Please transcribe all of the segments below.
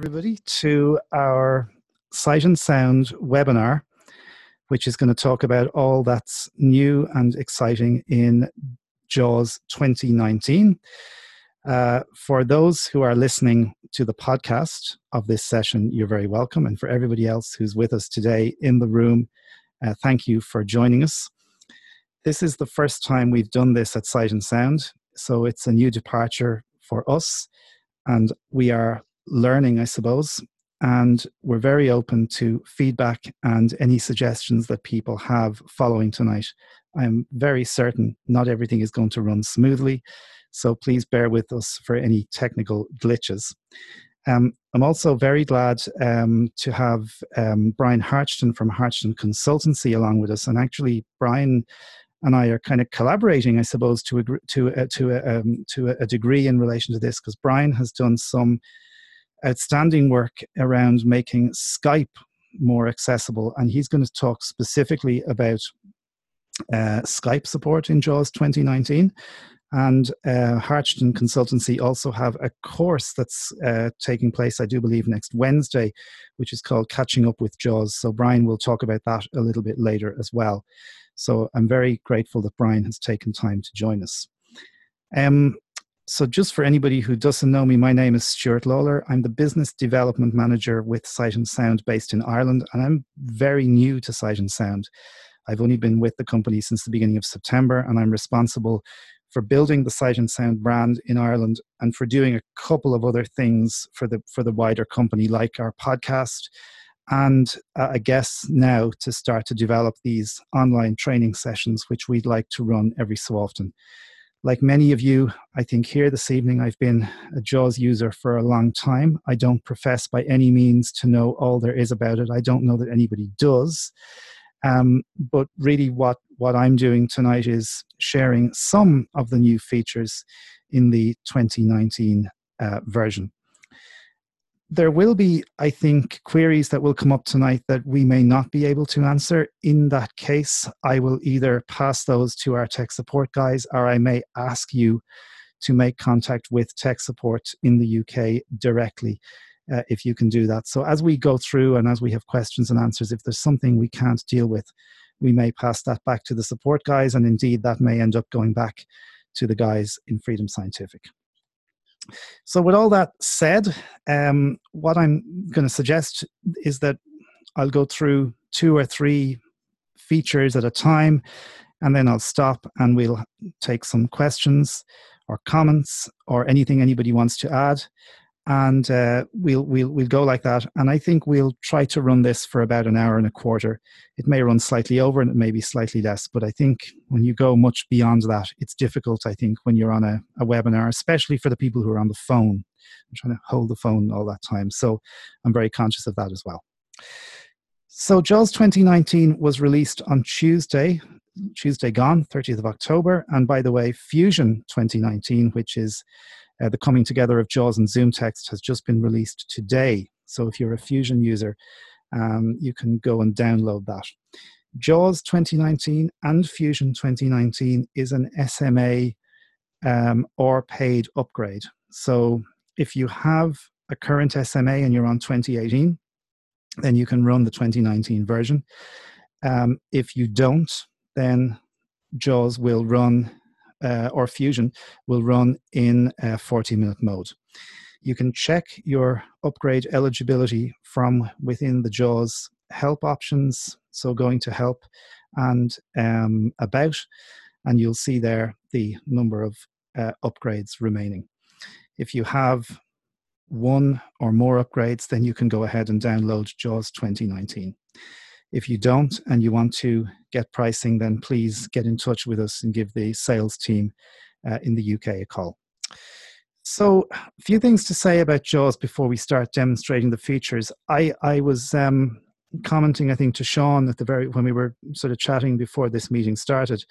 everybody, to our Sight and Sound webinar, which is going to talk about all that's new and exciting in JAWS 2019. For those who are listening to the podcast of this session, you're very welcome. And for everybody else who's with us today in the room, thank you for joining us. This is the first time we've done this at Sight and Sound, so it's a new departure for us. And we are learning, I suppose, and we're very open to feedback and any suggestions that people have following tonight. I'm very certain not everything is going to run smoothly, so please bear with us for any technical glitches. I'm also very glad to have Brian Hartston from Hartston Consultancy along with us, and actually Brian and I are kind of collaborating, I suppose, to a degree in relation to this, because Brian has done some outstanding work around making Skype more accessible, and he's going to talk specifically about Skype support in JAWS 2019. And Hartston Consultancy also have a course that's taking place, I do believe, next Wednesday, which is called Catching Up with JAWS. So Brian will talk about that a little bit later as well. So I'm very grateful that Brian has taken time to join us. So just for anybody who doesn't know me, my name is Stuart Lawler. I'm the Business Development Manager with Sight and Sound based in Ireland, and I'm very new to Sight and Sound. I've only been with the company since the beginning of September, and I'm responsible for building the Sight and Sound brand in Ireland and for doing a couple of other things for the wider company, like our podcast, and I guess now to start to develop these online training sessions, which we'd like to run every so often. Like many of you, I think here this evening, I've been a JAWS user for a long time. I don't profess by any means to know all there is about it. I don't know that anybody does. But really what I'm doing tonight is sharing some of the new features in the 2019 version. There will be, I think, queries that will come up tonight that we may not be able to answer. In that case, I will either pass those to our tech support guys, or I may ask you to make contact with tech support in the UK directly, if you can do that. So as we go through and as we have questions and answers, if there's something we can't deal with, we may pass that back to the support guys, and indeed that may end up going back to the guys in Freedom Scientific. So with all that said, what I'm going to suggest is that I'll go through 2 or 3 features at a time, and then I'll stop and we'll take some questions or comments or anything anybody wants to add. And we'll go like that. And I think we'll try to run this for about an hour and a quarter. It may run slightly over and it may be slightly less, but I think when you go much beyond that, it's difficult, I think, when you're on a webinar, especially for the people who are on the phone. I'm trying to hold the phone all that time. So I'm very conscious of that as well. So JAWS 2019 was released on Tuesday gone, 30th of October. And by the way, Fusion 2019, which is the coming together of JAWS and ZoomText, has just been released today. So if you're a Fusion user, you can go and download that. JAWS 2019 and Fusion 2019 is an SMA or paid upgrade. So if you have a current SMA and you're on 2018, then you can run the 2019 version. If you don't, then JAWS will run or Fusion will run in 40-minute mode. You can check your upgrade eligibility from within the JAWS help options. So going to help and about, and you'll see there the number of upgrades remaining. If you have 1 or more upgrades, then you can go ahead and download JAWS 2019. If you don't and you want to get pricing, then please get in touch with us and give the sales team in the UK a call. So a few things to say about JAWS before we start demonstrating the features. I was commenting, I think, to Sean at when we were sort of chatting before this meeting started.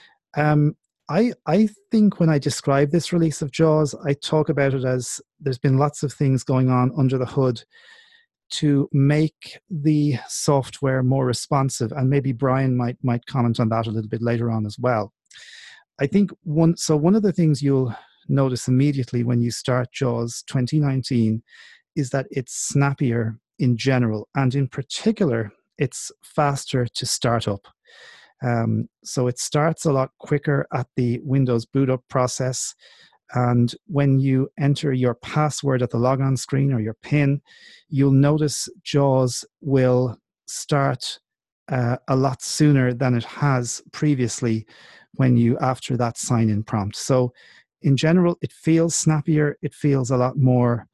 I think when I describe this release of JAWS, I talk about it as there's been lots of things going on under the hood to make the software more responsive, and maybe Brian might comment on that a little bit later on as well. I think one of the things you'll notice immediately when you start JAWS 2019 is that it's snappier in general, and in particular, it's faster to start up. So it starts a lot quicker at the Windows boot up process. And when you enter your password at the logon screen or your PIN, you'll notice JAWS will start a lot sooner than it has previously after that sign-in prompt. So in general, it feels snappier. It feels a lot more,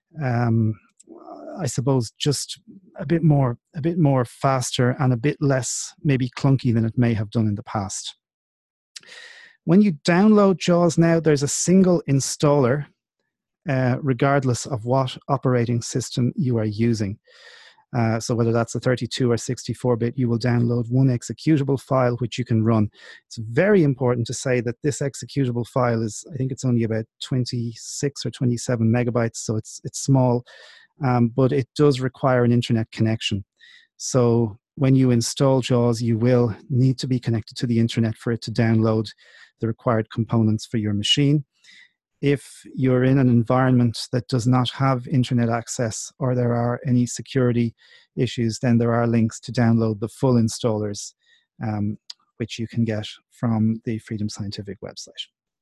I suppose, just a bit more faster and a bit less maybe clunky than it may have done in the past. When you download JAWS now, there's a single installer, regardless of what operating system you are using. So whether that's a 32 or 64-bit, you will download one executable file which you can run. It's very important to say that this executable file is, I think it's only about 26 or 27 megabytes, so it's small, but it does require an internet connection. So when you install JAWS, you will need to be connected to the internet for it to download the required components for your machine. If you're in an environment that does not have internet access or there are any security issues, then there are links to download the full installers, which you can get from the Freedom Scientific website.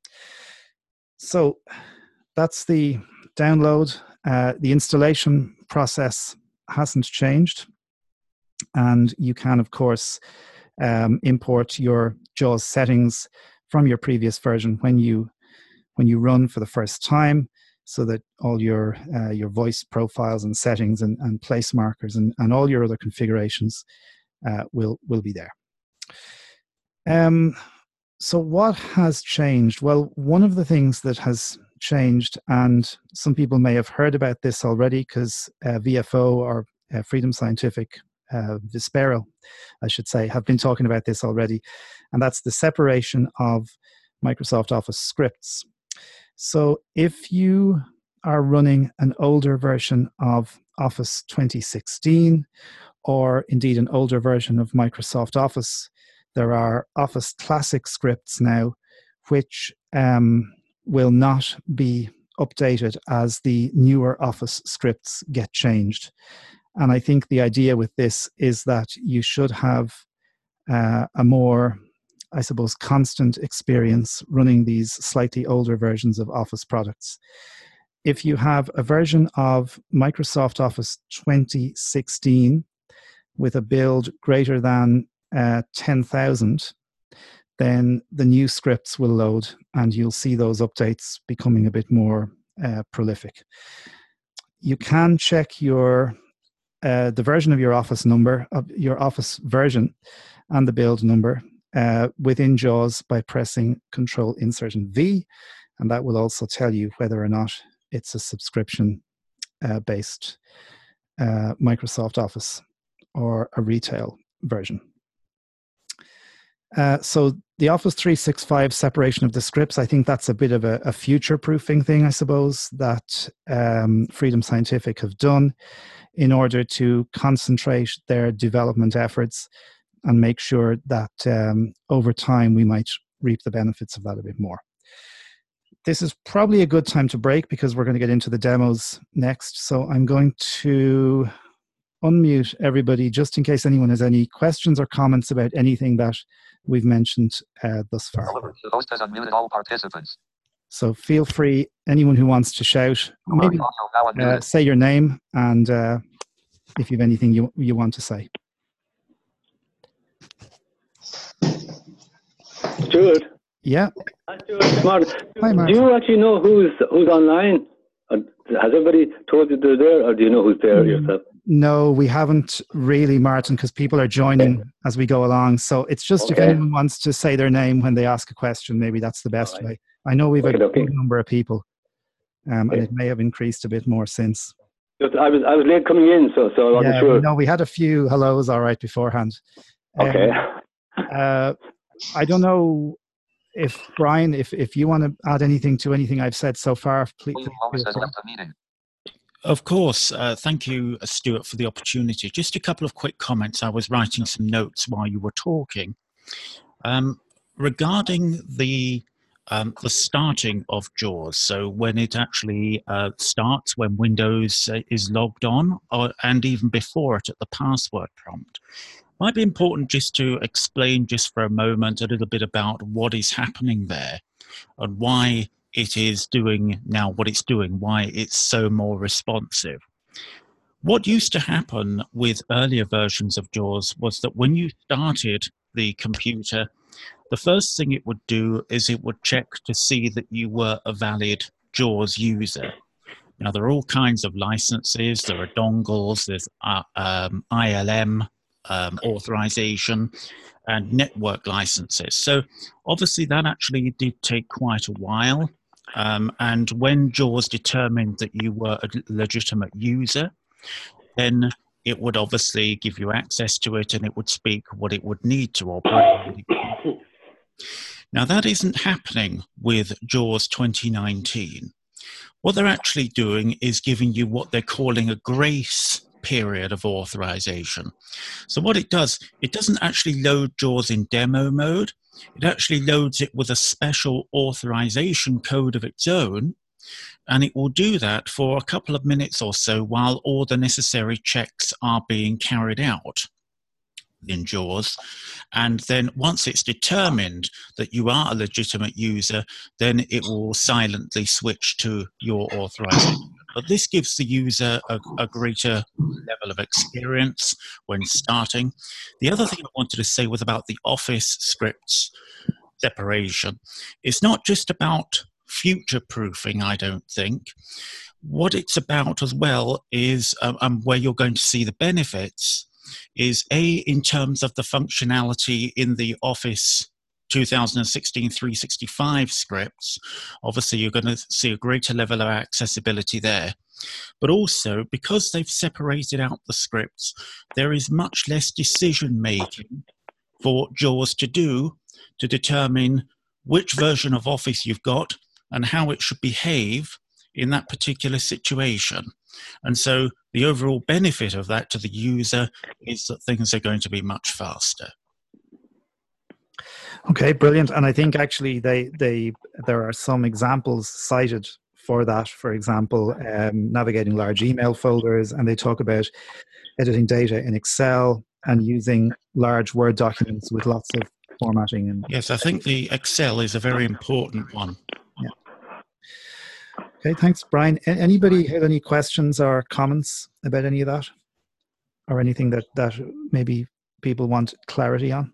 So that's the download. The installation process hasn't changed. And you can, of course, import your JAWS settings from your previous version when you run for the first time, so that all your voice profiles and settings and place markers and all your other configurations will be there. So what has changed? Well, one of the things that has changed, and some people may have heard about this already because VFO or Freedom Scientific, Vispero, I should say, have been talking about this already, and that's the separation of Microsoft Office scripts. So if you are running an older version of Office 2016, or indeed an older version of Microsoft Office, there are Office Classic scripts now which will not be updated as the newer Office scripts get changed. And I think the idea with this is that you should have a more, I suppose, constant experience running these slightly older versions of Office products. If you have a version of Microsoft Office 2016 with a build greater than 10,000, then the new scripts will load and you'll see those updates becoming a bit more prolific. You can check the version of your Office number, of your Office version, and the build number within JAWS by pressing Control Insert and V, and that will also tell you whether or not it's a subscription based Microsoft Office or a retail version. So the Office 365 separation of the scripts, I think that's a bit of a future-proofing thing, I suppose, that Freedom Scientific have done in order to concentrate their development efforts and make sure that over time we might reap the benefits of that a bit more. This is probably a good time to break because we're going to get into the demos next. So I'm going to unmute everybody just in case anyone has any questions or comments about anything that we've mentioned thus far. The host has unmuted all participants. So feel free, anyone who wants to shout, maybe say your name and if you have anything you want to say. Stuart. Yeah. Hi, Stuart. Martin. Hi, Martin. Do you actually know who's online? Has everybody told you they're there, or do you know who's there yourself? No, we haven't really, Martin, because people are joining as we go along. So it's just if anyone wants to say their name when they ask a question, maybe that's the best way. I know we've a good number of people, and it may have increased a bit more since. Just, I was late coming in, so I wasn't sure. No, we had a few hellos all right beforehand. Okay. I don't know if Brian, if you want to add anything to anything I've said so far, please. Of course. Thank you, Stuart, for the opportunity. Just a couple of quick comments. I was writing some notes while you were talking. Regarding the the starting of JAWS. So when it actually starts, when Windows is logged on, and even before it at the password prompt. Might be important just to explain just for a moment a little bit about what is happening there and why it is doing now what it's doing, why it's so more responsive. What used to happen with earlier versions of JAWS was that when you started the computer, the first thing it would do is it would check to see that you were a valid JAWS user. Now, there are all kinds of licenses. There are dongles, there's ILM authorization, and network licenses. So obviously that actually did take quite a while. And when JAWS determined that you were a legitimate user, then it would obviously give you access to it and it would speak what it would need to operate. Now, that isn't happening with JAWS 2019. What they're actually doing is giving you what they're calling a grace period of authorization. So what it does, it doesn't actually load JAWS in demo mode. It actually loads it with a special authorization code of its own, and it will do that for a couple of minutes or so while all the necessary checks are being carried out in JAWS. And then once it's determined that you are a legitimate user, then it will silently switch to your authorization. But this gives the user a greater level of experience when starting. The other thing I wanted to say was about the Office scripts separation. It's not just about future-proofing, I don't think. What it's about as well is, where you're going to see the benefits, is in terms of the functionality in the Office 2016 365 scripts. Obviously, you're going to see a greater level of accessibility there. But also, because they've separated out the scripts, there is much less decision-making for JAWS to do to determine which version of Office you've got and how it should behave in that particular situation. And so the overall benefit of that to the user is that things are going to be much faster. Okay, brilliant. And I think actually there are some examples cited for that. For example, navigating large email folders, and they talk about editing data in Excel and using large Word documents with lots of formatting. And yes, I think the Excel is a very important one. Yeah. Okay, thanks, Brian. Anybody have any questions or comments about any of that, or anything that maybe people want clarity on?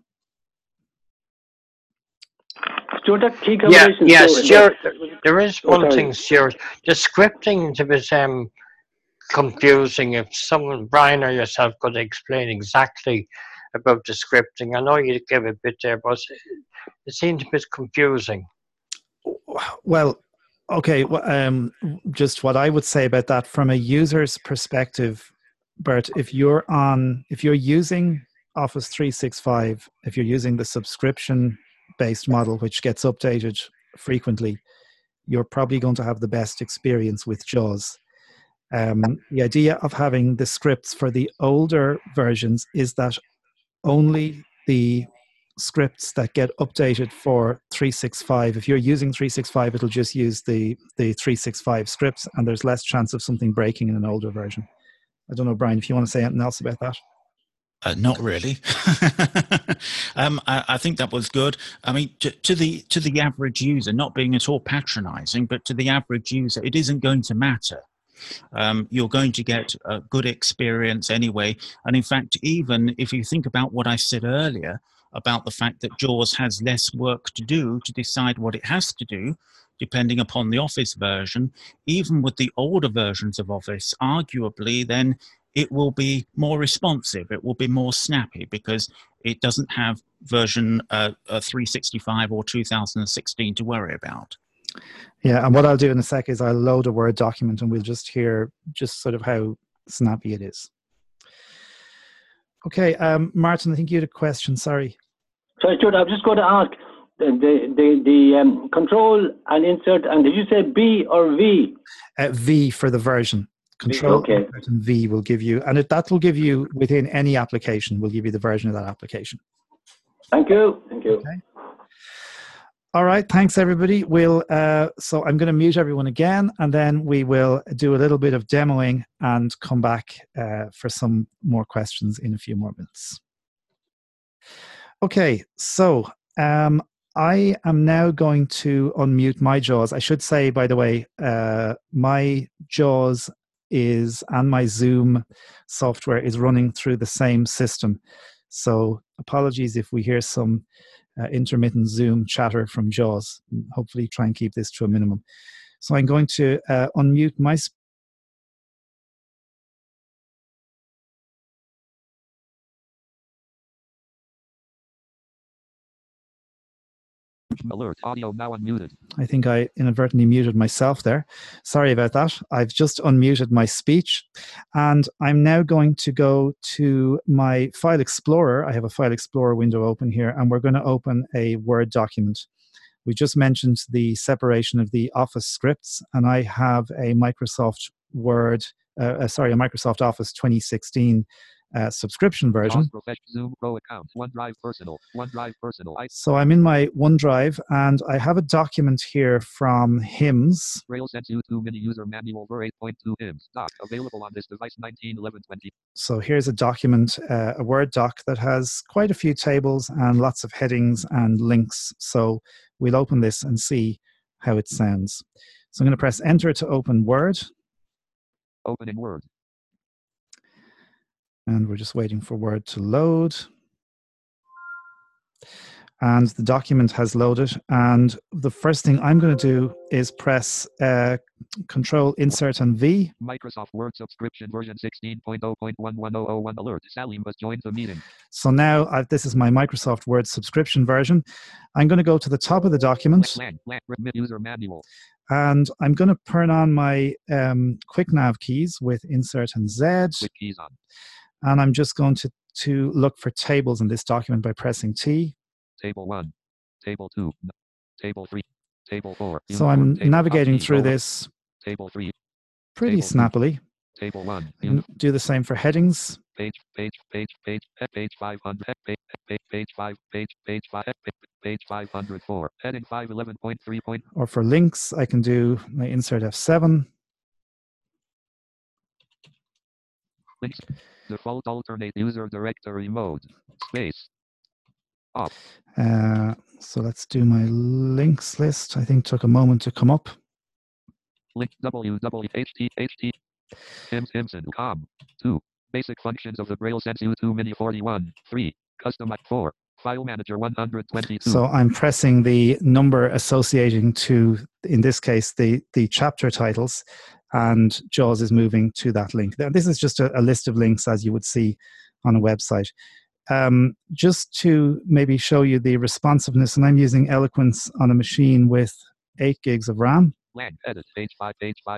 Stuart, that key combination. Yeah, Stuart, there is one thing, Stuart. The scripting is a bit confusing. If someone, Brian or yourself, could explain exactly about the scripting. I know you gave a bit there, but it seems a bit confusing. Well, okay. Just what I would say about that from a user's perspective, Bert, if you're using Office 365, if you're using the subscription-based model, which gets updated frequently, you're probably going to have the best experience with JAWS. The idea of having the scripts for the older versions is that only the scripts that get updated for 365, if you're using 365, it'll just use the 365 scripts, and there's less chance of something breaking in an older version. I don't know, Brian, if you want to say anything else about that. Not really. I think that was good. I mean, to the average user, not being at all patronizing, but to the average user, it isn't going to matter. You're going to get a good experience anyway. And in fact, even if you think about what I said earlier about the fact that JAWS has less work to do to decide what it has to do, depending upon the Office version, even with the older versions of Office, arguably, then it will be more responsive. It will be more snappy because it doesn't have version 365 or 2016 to worry about. Yeah, and what I'll do in a sec is I'll load a Word document and we'll just hear just sort of how snappy it is. Okay, Martin, I think you had a question, sorry. Sorry, Stuart, I was just going to ask, the control and insert, and did you say B or V? V for the version. Control okay. And V will give you, and that will give you within any application, will give you the version of that application. Thank you. Thank you. Okay. All right, thanks everybody. So I'm going to mute everyone again, and then we will do a little bit of demoing and come back for some more questions in a few more minutes. Okay, so I am now going to unmute my JAWS. I should say, by the way, my JAWS and my Zoom software is running through the same system. So apologies if we hear some intermittent Zoom chatter from JAWS. Hopefully try and keep this to a minimum. So I'm going to unmute my Alert, audio now unmuted. I think I inadvertently muted myself there. Sorry about that. I've just unmuted my speech. And I'm now going to go to my File Explorer. I have a File Explorer window open here, and we're going to open a Word document. We just mentioned the separation of the Office scripts, and I have a Microsoft Microsoft Office 2016 subscription version. Zoom Pro account, OneDrive personal. So I'm in my OneDrive, and I have a document here from HIMSS. RailSense U2 Mini User Manual for 8.2 HIMSS. Doc available on this device 19/11/20. So here's a document, a Word doc that has quite a few tables and lots of headings and links. So we'll open this and see how it sounds. So I'm going to press Enter to open Word. Opening Word. And we're just waiting for Word to load. And the document has loaded. And the first thing I'm going to do is press Control, Insert, and V. Microsoft Word subscription version 16.0.11001 alert. Salim has joined the meeting. So now this is my Microsoft Word subscription version. I'm going to go to the top of the document. User manual. And I'm going to turn on my quick nav keys with Insert and Z. Quick keys on. And I'm just going to look for tables in this document by pressing T. Table 1, Table 2, Table 3, Table 4. So I'm navigating through this Table 3. pretty Table snappily. Table 1. Do the same for headings. Page 500, page 5, page 504, heading 511.3. Or for links, I can do my Insert F7. Links. Default alternate user directory mode. Space. Off. So let's do my links list. I think took a moment to come up. Link www.ht Himson.com. 2. Basic functions of the RailSense U2 Mini 41. 3. Custom 4. File Manager 122. So I'm pressing the number associating to, in this case, the chapter titles, and JAWS is moving to that link. This is just a list of links as you would see on a website. Just to maybe show you the responsiveness, and I'm using Eloquence on a machine with 8 gigs of RAM. Lang, edit, page 5,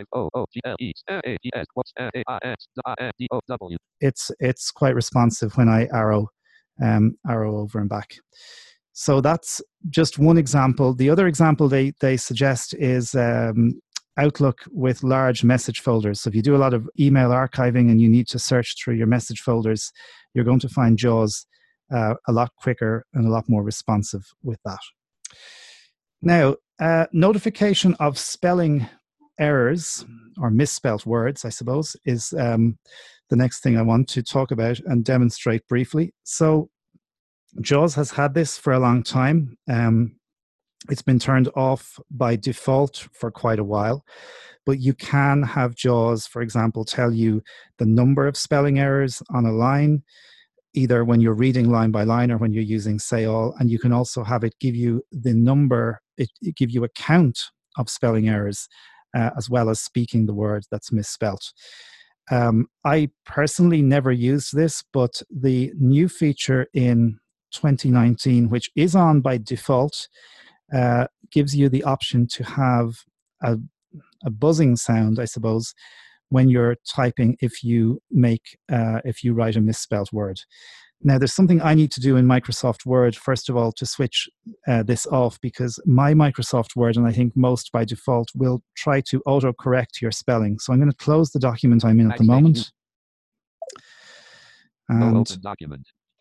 GLE, It's quite responsive when I arrow over and back. So that's just one example. The other example they suggest is Outlook with large message folders. So if you do a lot of email archiving and you need to search through your message folders, you're going to find JAWS a lot quicker and a lot more responsive with that. Now, notification of spelling errors or misspelt words, I suppose, is the next thing I want to talk about and demonstrate briefly. So JAWS has had this for a long time. It's been turned off by default for quite a while, but you can have JAWS, for example, tell you the number of spelling errors on a line, either when you're reading line by line or when you're using say all, and you can also have it give you the number, it give you a count of spelling errors, as well as speaking the word that's misspelt. I personally never used this, but the new feature in 2019, which is on by default, gives you the option to have a buzzing sound, I suppose, when you're typing if you write a misspelled word. Now, there's something I need to do in Microsoft Word, first of all, to switch this off, because my Microsoft Word, and I think most by default, will try to auto-correct your spelling. So I'm going to close the document I'm in at the moment. And open document.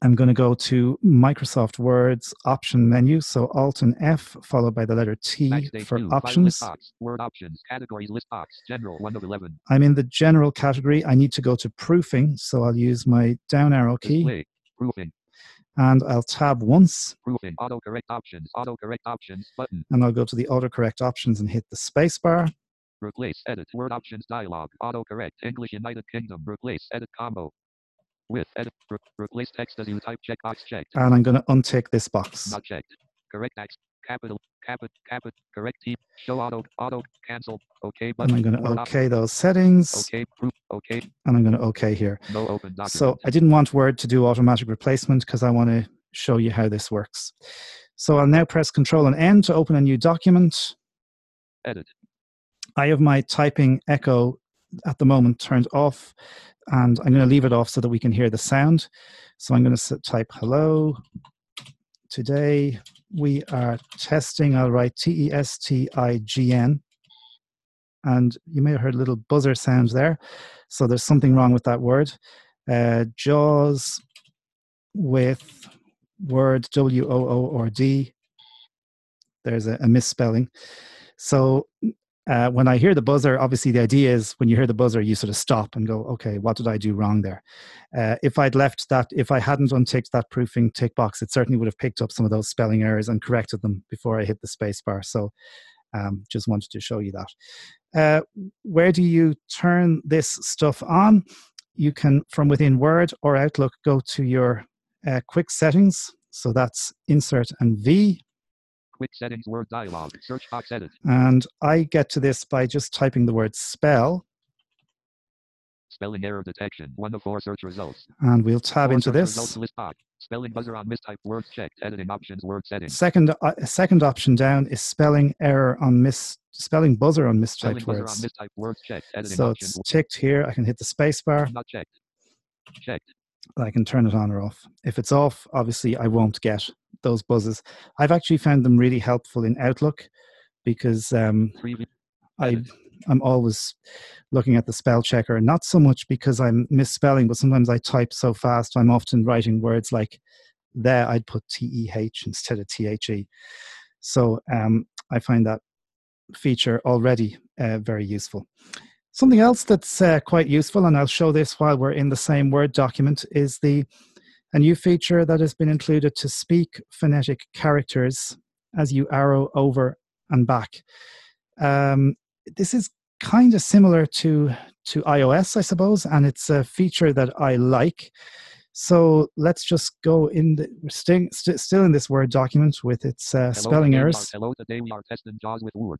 I'm going to go to Microsoft Word's option menu. So Alt and F followed by the letter T Backstage for 2, file options. list box, word options, categories list box, general 1 of 11. I'm in the general category. I need to go to proofing. So I'll use my down arrow key Display, proofing, and I'll tab once proofing, autocorrect options button. and I'll go to the autocorrect options and hit the space bar. Replace, edit, word options dialog, autocorrect, English United Kingdom, replace, edit combo. With, edit, replace text as you type, checkbox checked. And I'm going to untick this box. Not checked. Correct X, capital, correct T, show auto, cancel, OK And button. I'm going to word OK those settings. OK, proof, OK, And I'm going to OK here. no open document. So I didn't want Word to do automatic replacement because I want to show you how this works. So I'll now press Control and N to open a new document. Edit. I have my typing echo at the moment turned off, and I'm going to leave it off so that we can hear the sound. So I'm going to type hello. Today we are testing. I'll write TESTIGN. And you may have heard a little buzzer sound there. So there's something wrong with that word. JAWS with word WOORD. There's a misspelling. So when I hear the buzzer, obviously the idea is when you hear the buzzer, you sort of stop and go, okay, what did I do wrong there? If I'd left that, if I hadn't unticked that proofing tick box, it certainly would have picked up some of those spelling errors and corrected them before I hit the space bar. So just wanted to show you that. Where do you turn this stuff on? You can, from within Word or Outlook, go to your quick settings. So that's Insert and V. Quick settings, Word dialog, search box edit. And I get to this by just typing the word spell. Spelling error detection, 1 of 4 search results. And we'll tab 4 into search this. Results list box. Spelling buzzer on mistyped words checked. Editing options, word settings. Second option down is spelling error on spelling buzzer on Spelling mistyped buzzer words. on mistyped words checked. Editing So options. it's ticked here. I can hit the space bar. Not checked. Checked. I can turn it on or off. If it's off, obviously I won't get those buzzes. I've actually found them really helpful in Outlook because Preview. I'm always looking at the spell checker, not so much because I'm misspelling, but sometimes I type so fast, I'm often writing words like there, I'd put TEH instead of THE. So I find that feature already very useful. Something else that's quite useful, and I'll show this while we're in the same Word document, is a new feature that has been included to speak phonetic characters as you arrow over and back. This is kind of similar to iOS, I suppose, and it's a feature that I like. So let's just go in. We're still in this Word document with its spelling errors. Hello, today we are testing JAWS with Word.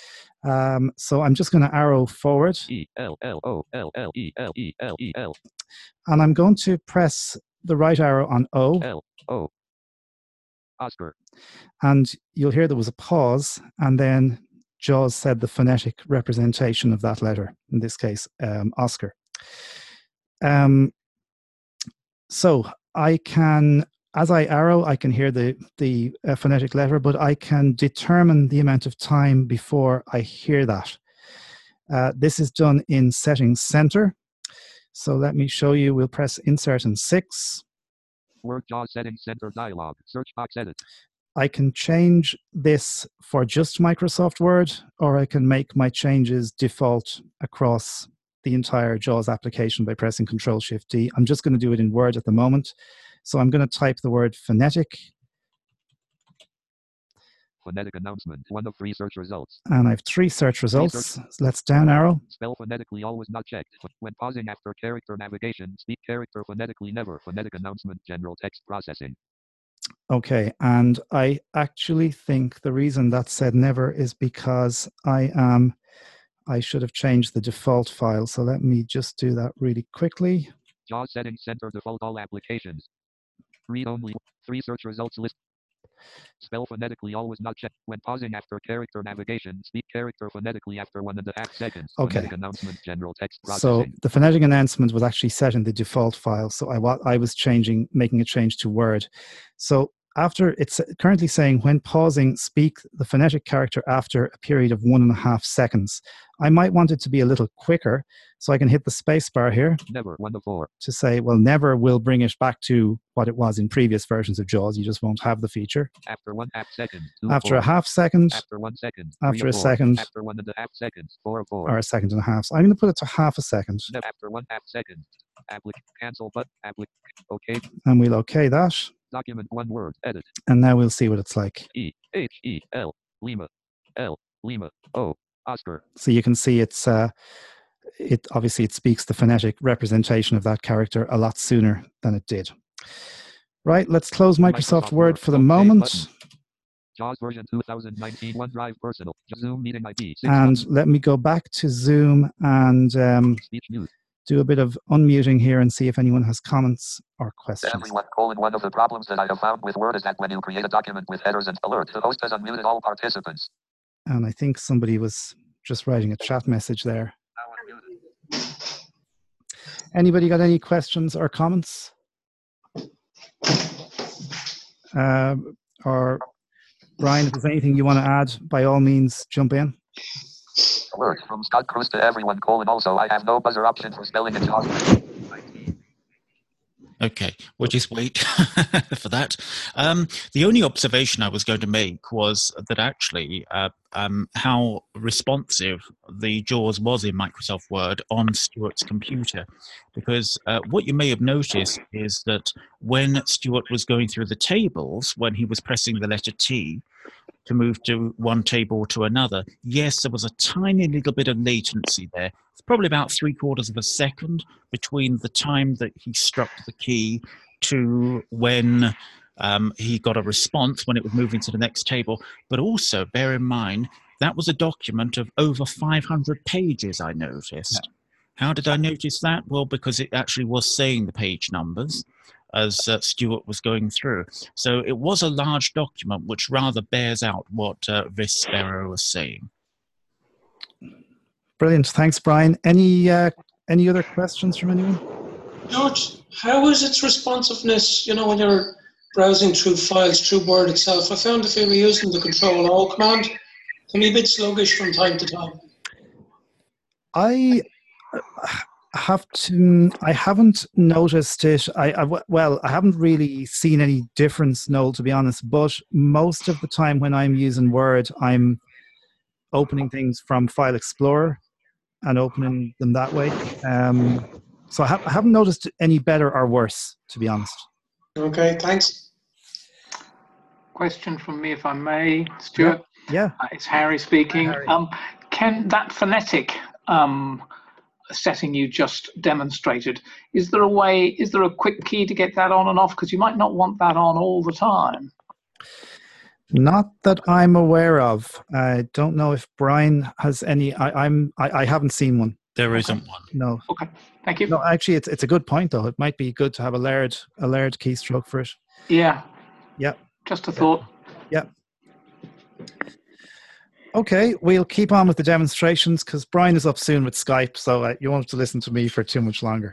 So I'm just going to arrow forward. E-L-L-O-L-L-E-L-E-L-E-L. And I'm going to press the right arrow on O. L-O. Oscar. And you'll hear there was a pause, and then JAWS said the phonetic representation of that letter, in this case, Oscar. So I can, as I arrow, I can hear the phonetic letter, but I can determine the amount of time before I hear that. This is done in Settings Center. So let me show you. We'll press Insert and 6. Word JAWS Settings Center dialog. Search box edit. I can change this for just Microsoft Word, or I can make my changes default across the entire JAWS application by pressing Control-Shift-D. I'm just going to do it in Word at the moment. So I'm going to type the word phonetic. Phonetic announcement, 1 of 3 search results. And I have 3 search results. Let's down arrow. Spell phonetically always not checked. When pausing after character navigation, speak character phonetically never. Phonetic announcement, general text processing. Okay, and I actually think the reason that said never is because I should have changed the default file. So let me just do that really quickly. JAWS Settings Center default all applications. Read only 3 search results list. Spell phonetically always not checked. When pausing after character navigation, speak character phonetically after 1.5 seconds. Okay. Phonetic announcement, general text processing. So the phonetic announcement was actually set in the default file. So I was making a change to Word. So after it's currently saying when pausing, speak the phonetic character after a period of 1.5 seconds. I might want it to be a little quicker, so I can hit the space bar here. Never, 1 to 4. To say, well, never will bring it back to what it was in previous versions of JAWS. You just won't have the feature. After 1/2 second. 2 After 4. a half second. After 1 second. After a 4. second. After 1.5 seconds. 4 4. Or a second and a half. So I'm going to put it to half a second. After 1/2 second. Cancel button. OK. And we'll OK that. Document 1 word. Edit. And now we'll see what it's like. E-H-E-L. Lima. L. Lima. O. Oscar. So you can see it's obviously it speaks the phonetic representation of that character a lot sooner than it did. Right, let's close Microsoft Word for the moment. JAWS version 2019 OneDrive Personal. Zoom meeting ID. And let me go back to Zoom and do a bit of unmuting here and see if anyone has comments or questions. Everyone, one of the problems that I have found with Word is that when you create a document with headers and alerts, the host has unmuted all participants. And I think somebody was just writing a chat message there. Anybody got any questions or comments? Or Brian, if there's anything you want to add, by all means, jump in. Alert from Scott Cruz to everyone, also, I have no buzzer option for spelling and JAWS. Okay, we'll just wait for that. The only observation I was going to make was that actually how responsive the JAWS was in Microsoft Word on Stuart's computer. Because what you may have noticed is that when Stuart was going through the tables, when he was pressing the letter T to move to one table to another, yes, there was a tiny little bit of latency there. It's probably about 3/4 of a second between the time that he struck the key to when he got a response when it was moving to the next table. But also bear in mind, that was a document of over 500 pages, I noticed. Yeah. How did I notice that? Well, because it actually was saying the page numbers as Stuart was going through. So it was a large document, which rather bears out what Vis Sparrow was saying. Brilliant. Thanks, Brian. Any other questions from anyone? George, how is its responsiveness, when you're browsing through files, through Word itself? I found if you were using the Control-O command, it can be a bit sluggish from time to time. I haven't noticed it. I haven't really seen any difference, Noel, to be honest, but most of the time when I'm using Word, I'm opening things from File Explorer and opening them that way. So I haven't noticed any better or worse, to be honest. Okay, thanks. Question from me, if I may, Stuart. Yeah. It's Harry speaking. Hi, Harry. Can that phonetic setting you just demonstrated, is there a quick key to get that on and off? Because you might not want that on all the time. Not that I'm aware of. I don't know if Brian has any. I haven't seen one. There isn't one. No. Okay. Thank you. No, actually, it's a good point though. It might be good to have a layered keystroke for it. Yeah. Yeah. Just a thought. Yeah. Okay, we'll keep on with the demonstrations because Brian is up soon with Skype, so you won't have to listen to me for too much longer.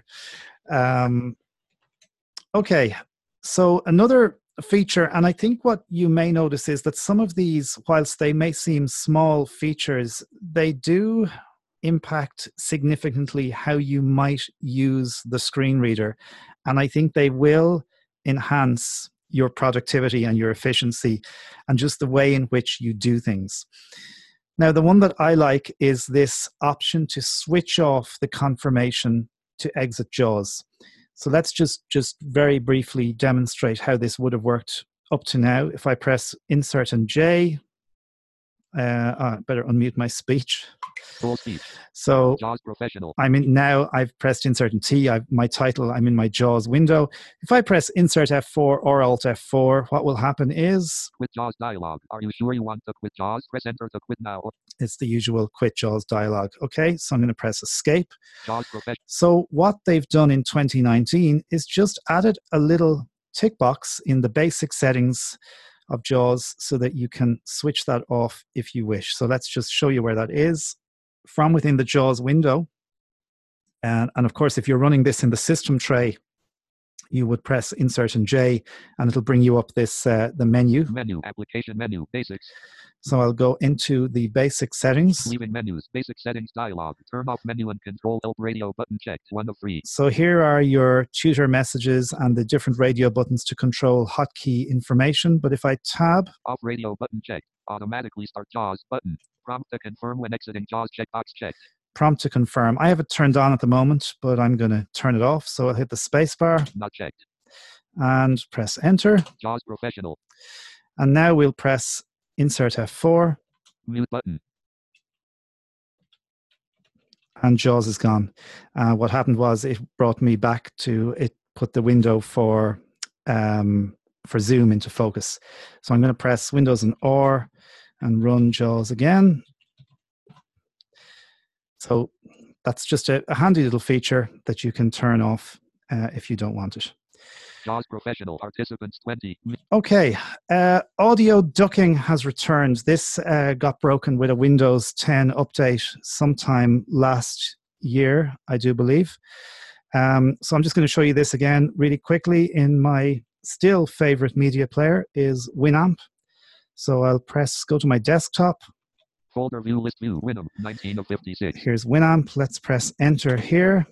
Okay, so another feature, and I think what you may notice is that some of these, whilst they may seem small features, they do impact significantly how you might use the screen reader. And I think they will enhance your productivity and your efficiency and just the way in which you do things. Now, the one that I like is this option to switch off the confirmation to exit JAWS. So let's just very briefly demonstrate how this would have worked up to now. If I press Insert and J, better unmute my speech. Full speech. So JAWS Professional. I've pressed Insert and T. My title, I'm in my JAWS window. If I press Insert F4 or Alt F4, what will happen is... Quit JAWS dialog. Are you sure you want to quit JAWS? Press Enter to quit now. It's the usual quit JAWS dialog. Okay, so I'm going to press Escape. JAWS Professional. So what they've done in 2019 is just added a little tick box in the basic settings of JAWS so that you can switch that off if you wish. So let's just show you where that is. From within the JAWS window, and of course if you're running this in the system tray, you would press Insert and J, and it'll bring you up this the menu. Menu, application menu, basics. So I'll go into the basic settings. Leaving menus, basic settings dialog. Turn off menu and control help radio button checked. 1 of 3. So here are your tutor messages and the different radio buttons to control hotkey information. But if I tab, off radio button checked. Automatically start JAWS button. Prompt to confirm when exiting JAWS checkbox checked. Prompt to confirm. I have it turned on at the moment, but I'm going to turn it off. So I'll hit the space bar. Not checked. And press enter. JAWS professional. And now we'll press Insert F4. Mute button. And JAWS is gone. What happened was it brought me back to, it put the window for Zoom into focus. So I'm going to press Windows and R and run JAWS again. So that's just a handy little feature that you can turn off if you don't want it. JAWS Professional, participants 20. Okay, audio ducking has returned. This got broken with a Windows 10 update sometime last year, I do believe. So I'm just going to show you this again really quickly. In my still favorite media player is Winamp. So I'll go to my desktop. Folder view, list view, Winamp, 19 of 56. Here's Winamp. Let's press enter here.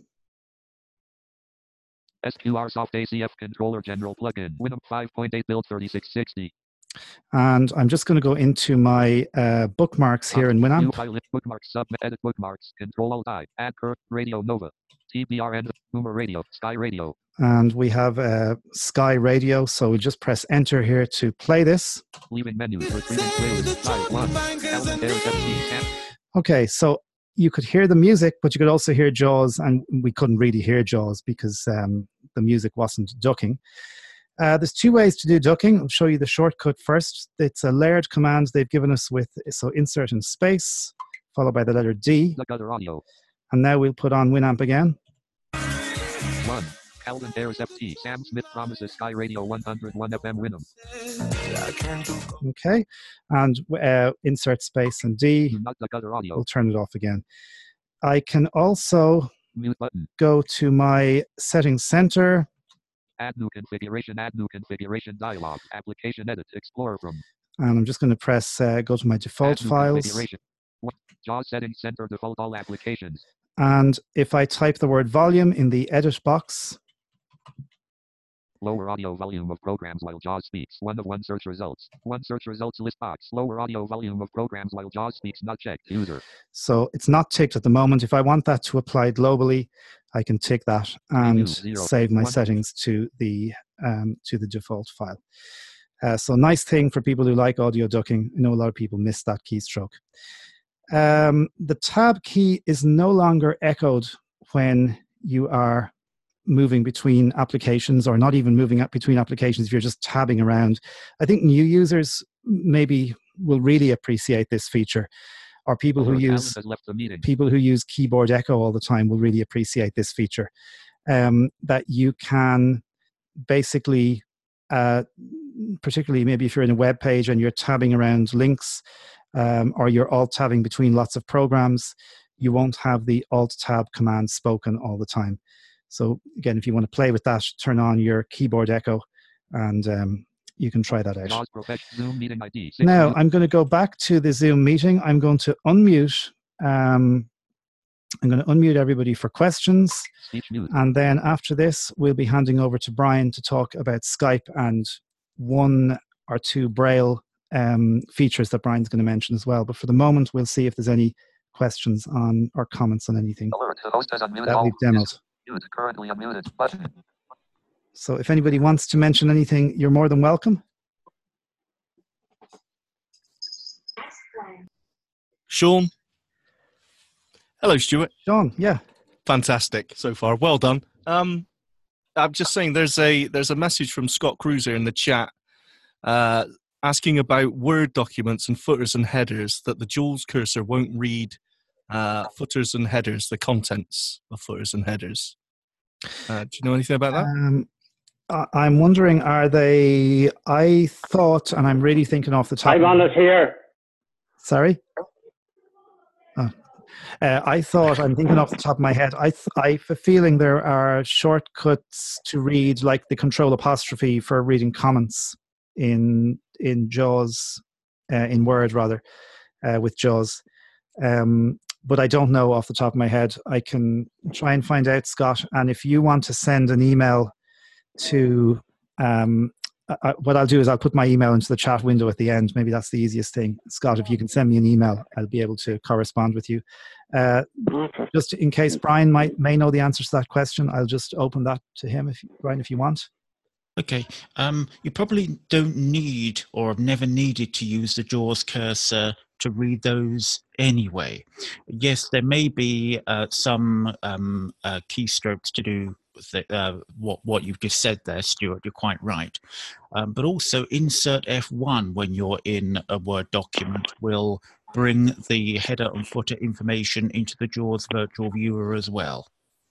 SQR Soft ACF Controller General Plugin, Winamp 5.8 build 3660. And I'm just going to go into my bookmarks here in Winamp. Bookmarks, sub, edit bookmarks, Control Alt I, add curve, Radio Nova, TBRN, Boomer Radio, Sky Radio. And we have Sky Radio, so we just press enter here to play this. Leaving menu, retrieving playlist, side 1, okay, so you could hear the music, but you could also hear JAWS, and we couldn't really hear JAWS because the music wasn't ducking. There's 2 ways to do ducking. I'll show you the shortcut first. It's a layered command they've given us with, so insert in space, followed by the letter D. Duck other audio. And now we'll put on Winamp again. 1. Calvin Harris FT. Sam Smith promises Sky Radio 101 FM Winamp. Okay. And insert space and D. Not duck other audio. We'll turn it off again. I can also mute button. Go to my settings center. Add new configuration dialog. Application edit, Explorer from. And I'm just going to press go to my default files. JAWS settings center, default all applications. And if I type the word volume in the edit box. Lower audio volume of programs while JAWS speaks. 1 of 1 search results. 1 search results list box. Lower audio volume of programs while JAWS speaks not checked. User. So it's not ticked at the moment. If I want that to apply globally, I can tick that and save my settings to the default file. So nice thing for people who like audio ducking. I know a lot of people miss that keystroke. The tab key is no longer echoed when you are moving between applications, or not even moving up between applications if you're just tabbing around. I think new users maybe will really appreciate this feature, or people who use keyboard echo all the time will really appreciate this feature. That you can basically, particularly maybe if you're in a web page and you're tabbing around links, or you're alt tabbing between lots of programs, you won't have the alt tab command spoken all the time. So again, if you want to play with that, turn on your keyboard echo, and you can try that out. Now, I'm going to go back to the Zoom meeting. I'm going to unmute. I'm going to unmute everybody for questions. And then after this, we'll be handing over to Brian to talk about Skype and 1 or 2 Braille features that Brian's going to mention as well. But for the moment, we'll see if there's any questions on or comments on anything that we've demoed. Currently unmuted button. So if anybody wants to mention anything, you're more than welcome. Sean. Hello, Stuart. Sean, yeah. Fantastic so far. Well done. I'm just saying there's a message from Scott Cruiser in the chat asking about Word documents and footers and headers, that the JAWS cursor won't read footers and headers, the contents of footers and headers. Do you know anything about that? I'm wondering, are they, I thought, and I'm really thinking off the top. I'm on it here. Sorry? Oh. I thought, I'm thinking off the top of my head, I have a feeling there are shortcuts to read, like the control apostrophe for reading comments in JAWS, in Word rather, with JAWS. But I don't know off the top of my head. I can try and find out, Scott. And if you want to send an email to, what I'll do is I'll put my email into the chat window at the end. Maybe that's the easiest thing. Scott, if you can send me an email, I'll be able to correspond with you. Just in case Brian may know the answer to that question, I'll just open that to him, Brian, if you want. Okay. You probably don't need or have never needed to use the JAWS cursor to read those anyway. Yes, there may be some keystrokes to do with what you've just said there, Stuart. You're quite right. But also insert F1 when you're in a Word document will bring the header and footer information into the JAWS virtual viewer as well.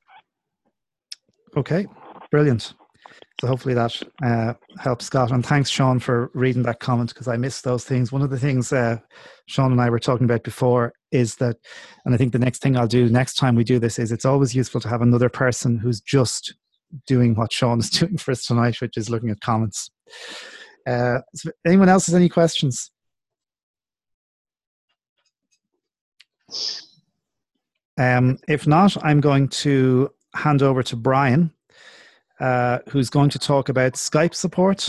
Okay, brilliant. So hopefully that helps, Scott. And thanks, Sean, for reading that comment, because I missed those things. One of the things Sean and I were talking about before is that, and I think the next thing I'll do next time we do this is it's always useful to have another person who's just doing what Sean is doing for us tonight, which is looking at comments. So anyone else has any questions? If not, I'm going to hand over to Brian, who's going to talk about Skype support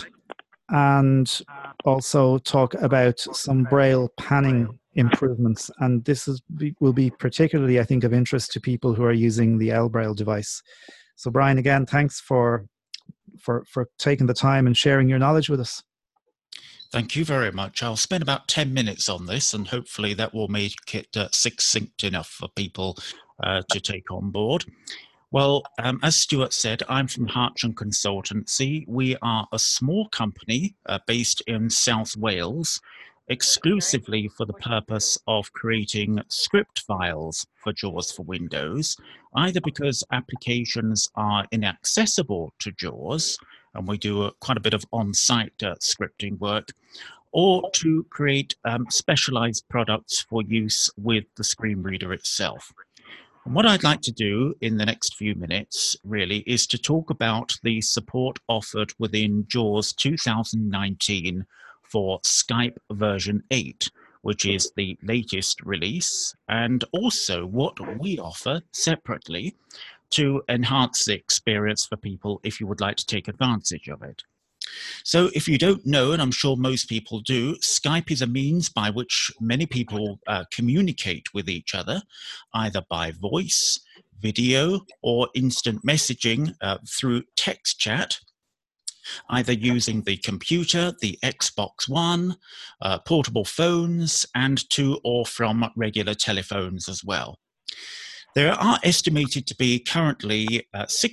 and also talk about some Braille panning improvements. And this will be particularly, I think, of interest to people who are using the L-Braille device. So Brian, again, thanks for taking the time and sharing your knowledge with us. Thank you very much. I'll spend about 10 minutes on this, and hopefully that will make it succinct enough for people to take on board. Well, as Stuart said, I'm from Hartsham Consultancy. We are a small company based in South Wales, exclusively for the purpose of creating script files for JAWS for Windows, either because applications are inaccessible to JAWS, and we do quite a bit of on-site scripting work, or to create specialized products for use with the screen reader itself. And what I'd like to do in the next few minutes, really, is to talk about the support offered within JAWS 2019 for Skype version 8, which is the latest release, and also what we offer separately to enhance the experience for people if you would like to take advantage of it. So if you don't know, and I'm sure most people do, Skype is a means by which many people communicate with each other, either by voice, video, or instant messaging through text chat, either using the computer, the Xbox One, portable phones, and to or from regular telephones as well. There are estimated to be currently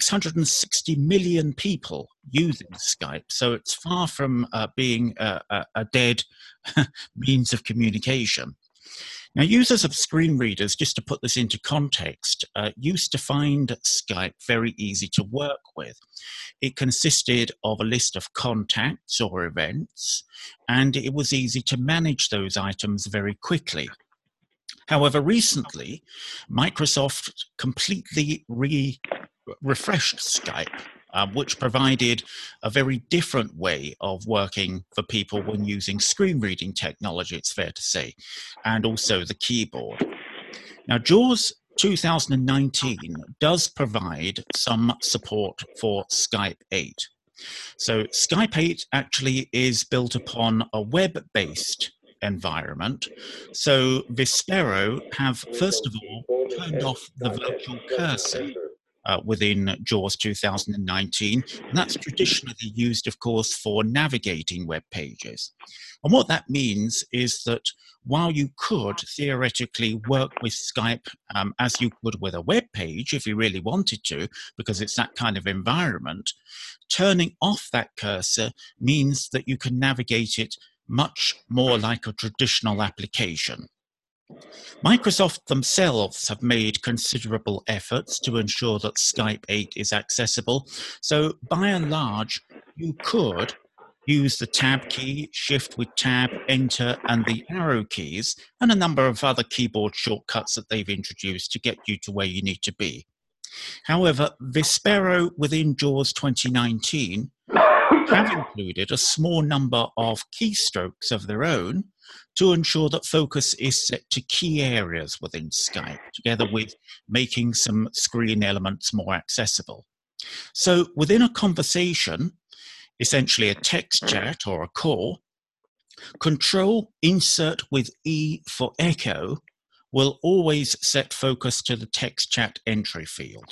660 million people using Skype, so it's far from being a dead means of communication. Now, users of screen readers, just to put this into context, used to find Skype very easy to work with. It consisted of a list of contacts or events, and it was easy to manage those items very quickly. However, recently, Microsoft completely refreshed Skype, which provided a very different way of working for people when using screen reading technology, it's fair to say, and also the keyboard. Now, JAWS 2019 does provide some support for Skype 8. So Skype 8 actually is built upon a web-based environment. So Vispero have, first of all, turned off the virtual cursor within JAWS 2019, and that's traditionally used, of course, for navigating web pages. And what that means is that while you could theoretically work with Skype as you would with a web page if you really wanted to, because it's that kind of environment, turning off that cursor means that you can navigate it much more like a traditional application. Microsoft themselves have made considerable efforts to ensure that Skype 8 is accessible. So by and large, you could use the tab key, shift with tab, enter, and the arrow keys, and a number of other keyboard shortcuts that they've introduced to get you to where you need to be. However, Vispero within JAWS 2019 have included a small number of keystrokes of their own to ensure that focus is set to key areas within Skype, together with making some screen elements more accessible. So within a conversation, essentially a text chat or a call, Control Insert with E for echo will always set focus to the text chat entry field.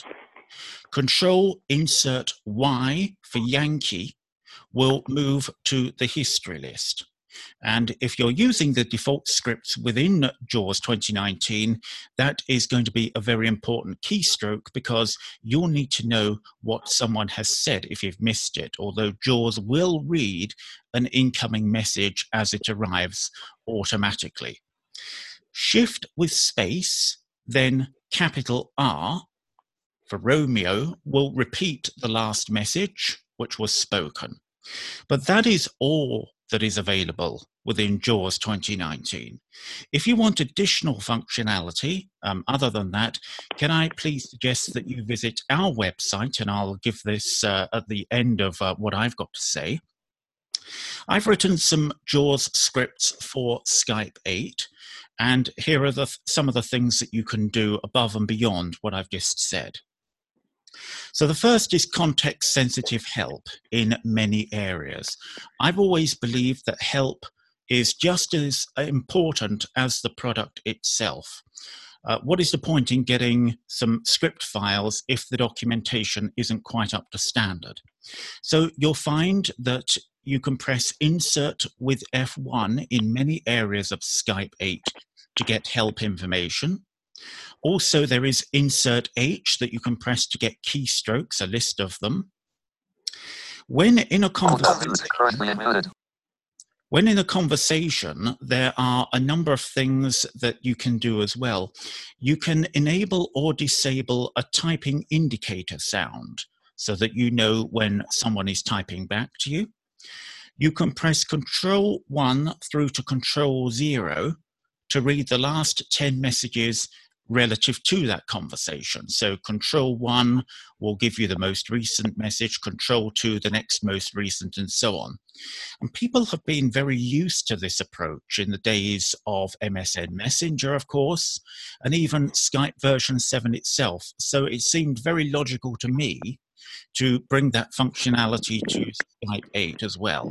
Control Insert Y for Yankee will move to the history list. And if you're using the default scripts within JAWS 2019, that is going to be a very important keystroke because you'll need to know what someone has said if you've missed it, although JAWS will read an incoming message as it arrives automatically. Shift with space, then capital R for Romeo will repeat the last message which was spoken. But that is all that is available within JAWS 2019. If you want additional functionality other than that, can I please suggest that you visit our website, and I'll give this at the end of what I've got to say. I've written some JAWS scripts for Skype 8, and here are some of the things that you can do above and beyond what I've just said. So the first is context-sensitive help in many areas. I've always believed that help is just as important as the product itself. What is the point in getting some script files if the documentation isn't quite up to standard? So you'll find that you can press Insert with F1 in many areas of Skype 8 to get help information. Also, there is Insert H that you can press to get keystrokes, a list of them. When in a conversation, there are a number of things that you can do as well. You can enable or disable a typing indicator sound so that you know when someone is typing back to you. You can press Control 1 through to Control 0 to read the last 10 messages relative to that conversation. So Control 1 will give you the most recent message, Control 2 the next most recent, and so on. And people have been very used to this approach in the days of MSN Messenger, of course, and even Skype version 7 itself. So it seemed very logical to me to bring that functionality to Skype 8 as well.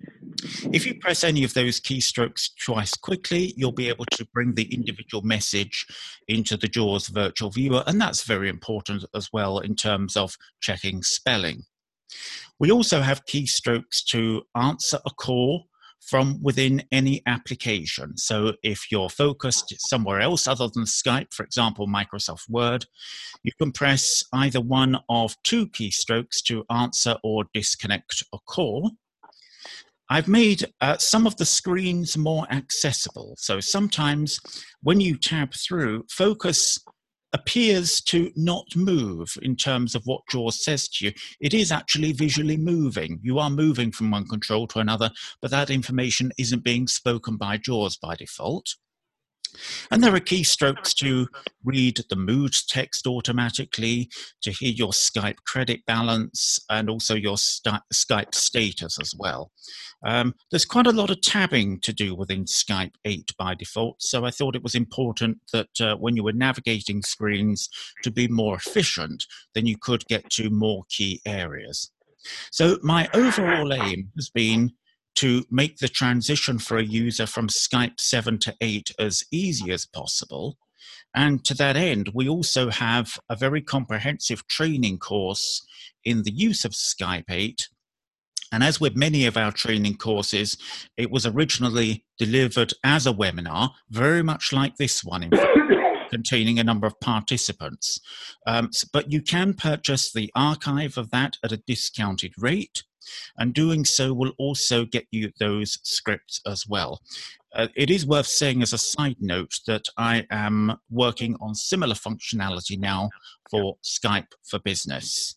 If you press any of those keystrokes twice quickly, you'll be able to bring the individual message into the JAWS virtual viewer, and that's very important as well in terms of checking spelling. We also have keystrokes to answer a call from within any application. So if you're focused somewhere else other than Skype, for example, Microsoft Word, you can press either one of two keystrokes to answer or disconnect a call. I've made some of the screens more accessible. So sometimes when you tab through, focus appears to not move in terms of what JAWS says to you. It is actually visually moving. You are moving from one control to another, but that information isn't being spoken by JAWS by default. And there are keystrokes to read the mood text automatically, to hear your Skype credit balance, and also your Skype status as well. There's quite a lot of tabbing to do within Skype 8 by default, so I thought it was important that when you were navigating screens to be more efficient, then you could get to more key areas. So my overall aim has been to make the transition for a user from Skype 7 to 8 as easy as possible. And to that end, we also have a very comprehensive training course in the use of Skype 8. And as with many of our training courses, it was originally delivered as a webinar, very much like this one, in fact, containing a number of participants. But you can purchase the archive of that at a discounted rate, and doing so will also get you those scripts as well. It is worth saying as a side note that I am working on similar functionality now for Skype for Business.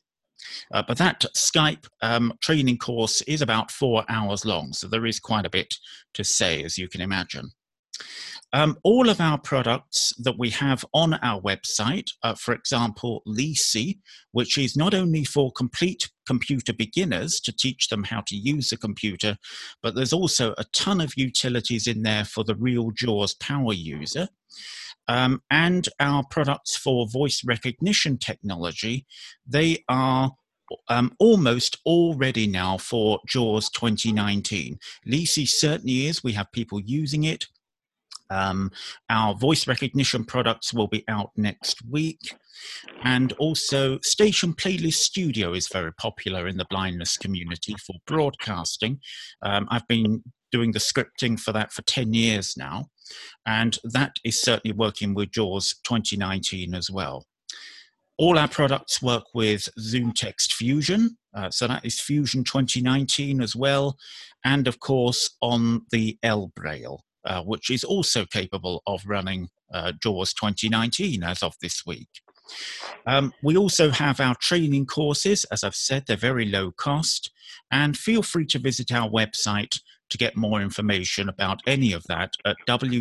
But that Skype training course is about 4 hours long, so there is quite a bit to say, as you can imagine. All of our products that we have on our website, for example, Lisi, which is not only for complete computer beginners to teach them how to use a computer, but there's also a ton of utilities in there for the real JAWS power user. And our products for voice recognition technology, they are almost all ready now for JAWS 2019. Lisi certainly is. We have people using it. Our voice recognition products will be out next week. And also Station Playlist Studio is very popular in the blindness community for broadcasting. I've been doing the scripting for that for 10 years now. And that is certainly working with JAWS 2019 as well. All our products work with Zoom Text Fusion. So that is Fusion 2019 as well. And of course on the L-Braille. Which is also capable of running JAWS 2019 as of this week. We also have our training courses. As I've said, they're very low cost. And feel free to visit our website to get more information about any of that at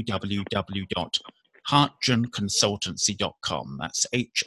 www.hartgenconsultancy.com. That's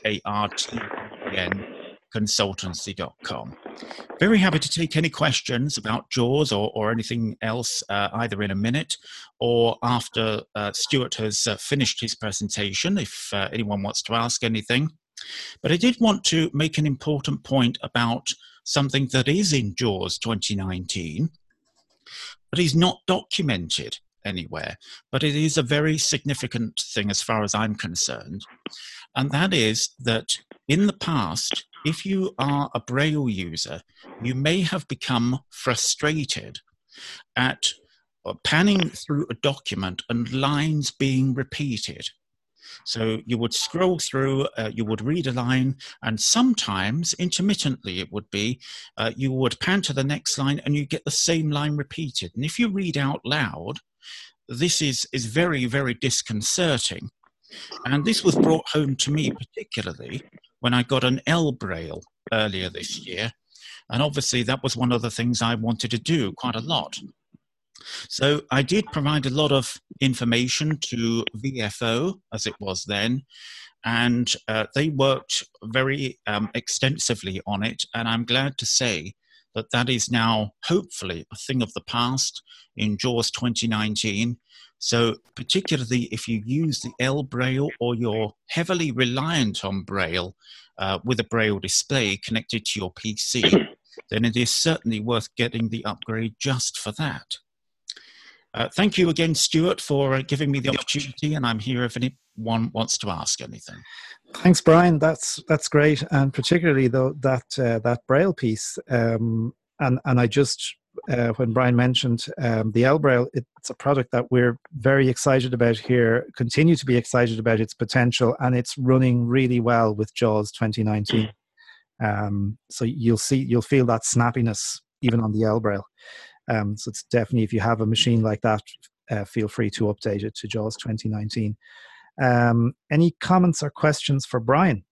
HARTGEN consultancy.com. Very happy to take any questions about JAWS or anything else, either in a minute or after Stuart has finished his presentation, if anyone wants to ask anything. But I did want to make an important point about something that is in JAWS 2019, but is not documented anywhere. But it is a very significant thing as far as I'm concerned. And that is that in the past, if you are a Braille user, you may have become frustrated at panning through a document and lines being repeated. So you would scroll through, you would read a line, and sometimes, intermittently it would be, you would pan to the next line and you get the same line repeated. And if you read out loud, this is very, very disconcerting. And this was brought home to me particularly when I got an L-Braille earlier this year. And obviously that was one of the things I wanted to do quite a lot. So I did provide a lot of information to VFO, as it was then, and they worked very extensively on it. And I'm glad to say that that is now hopefully a thing of the past in JAWS 2019. So particularly if you use the L-Braille or you're heavily reliant on Braille with a Braille display connected to your PC, then it is certainly worth getting the upgrade just for that. Thank you again, Stuart, for giving me the opportunity, and I'm here if anyone wants to ask anything. Thanks, Brian. That's great, and particularly though that Braille piece. And I just when Brian mentioned the L-Braille, it's a product that we're very excited about here. Continue to be excited about its potential, and it's running really well with JAWS 2019. So you'll feel that snappiness even on the L-Braille. So it's definitely, if you have a machine like that, feel free to update it to JAWS 2019. Any comments or questions for Brian?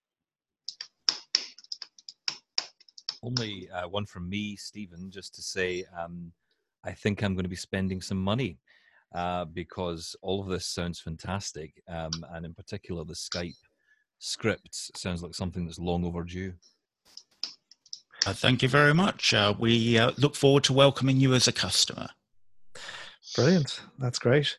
Only one from me, Stephen, just to say I think I'm going to be spending some money because all of this sounds fantastic, and in particular the Skype scripts sounds like something that's long overdue. Thank you very much. We look forward to welcoming you as a customer. Brilliant. That's great.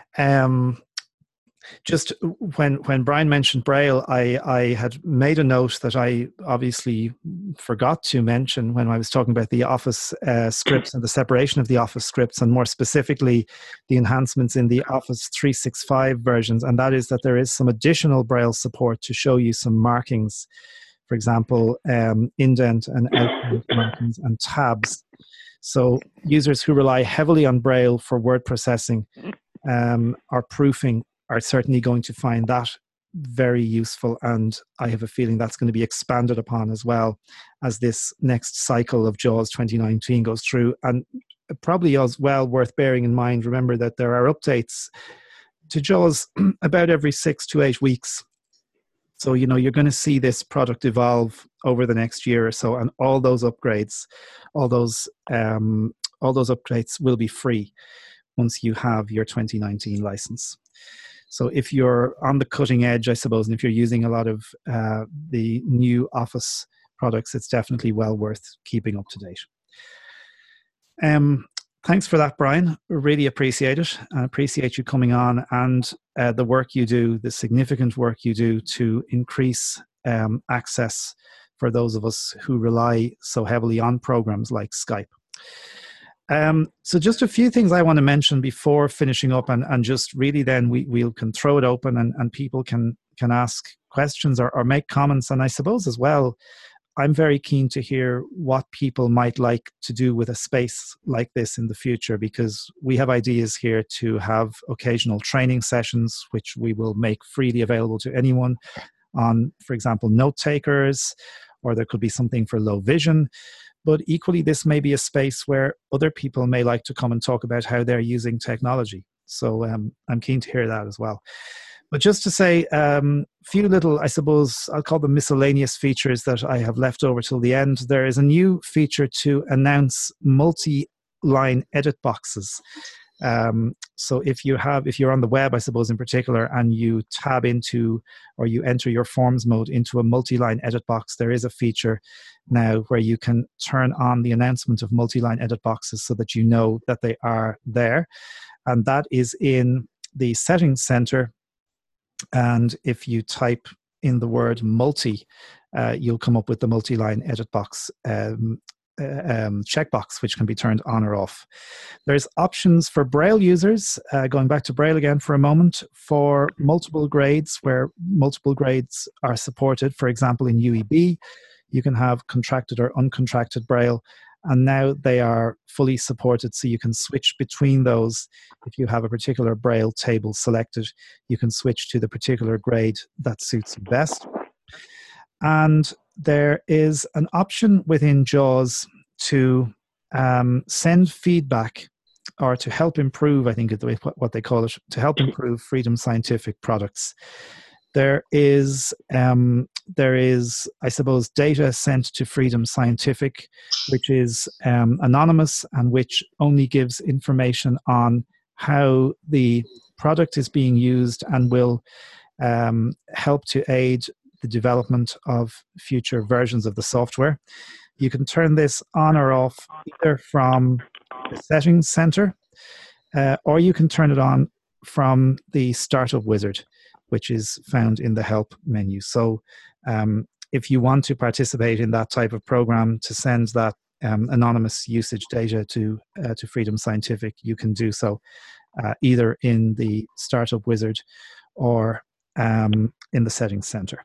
Just when Brian mentioned Braille, I had made a note that I obviously forgot to mention when I was talking about the Office scripts and the separation of the Office scripts, and more specifically the enhancements in the Office 365 versions, and that is that there is some additional Braille support to show you some markings. For example, indent and outdent markings and tabs. So users who rely heavily on Braille for word processing or proofing are certainly going to find that very useful, and I have a feeling that's going to be expanded upon as well as this next cycle of JAWS 2019 goes through. And probably as well worth bearing in mind, remember that there are updates to JAWS about every 6 to 8 weeks. So, you're going to see this product evolve over the next year or so, and all those upgrades, all those upgrades will be free once you have your 2019 license. So if you're on the cutting edge, I suppose, and if you're using a lot of the new Office products, it's definitely well worth keeping up to date. Thanks for that, Brian. Really appreciate it. I appreciate you coming on and the work you do, the significant work you do to increase access for those of us who rely so heavily on programs like Skype. So just a few things I want to mention before finishing up, and just really then we can throw it open and people can ask questions or make comments. And I suppose as well, I'm very keen to hear what people might like to do with a space like this in the future, because we have ideas here to have occasional training sessions, which we will make freely available to anyone on, for example, note takers, or there could be something for low vision. But equally, this may be a space where other people may like to come and talk about how they're using technology. So I'm keen to hear that as well. But just to say, few little, I suppose, I'll call them miscellaneous features that I have left over till the end. There is a new feature to announce multi-line edit boxes. So if you're on the web, I suppose in particular, and you tab into, or you enter your forms mode into a multi-line edit box, there is a feature now where you can turn on the announcement of multi-line edit boxes so that you know that they are there. And that is in the settings center. And if you type in the word multi, you'll come up with the multi-line edit box checkbox, which can be turned on or off. There's options for Braille users, going back to Braille again for a moment, for multiple grades, where multiple grades are supported. For example, in UEB, you can have contracted or uncontracted Braille, and now they are fully supported, so you can switch between those. If you have a particular Braille table selected, you can switch to the particular grade that suits you best. And there is an option within JAWS to send feedback, or to help improve, I think is what they call it, to help improve Freedom Scientific products. There is, I suppose, data sent to Freedom Scientific, which is anonymous and which only gives information on how the product is being used, and will help to aid the development of future versions of the software. You can turn this on or off either from the settings center, or you can turn it on from the startup wizard, which is found in the help menu. So if you want to participate in that type of program to send that anonymous usage data to Freedom Scientific, you can do so either in the startup wizard or in the settings center.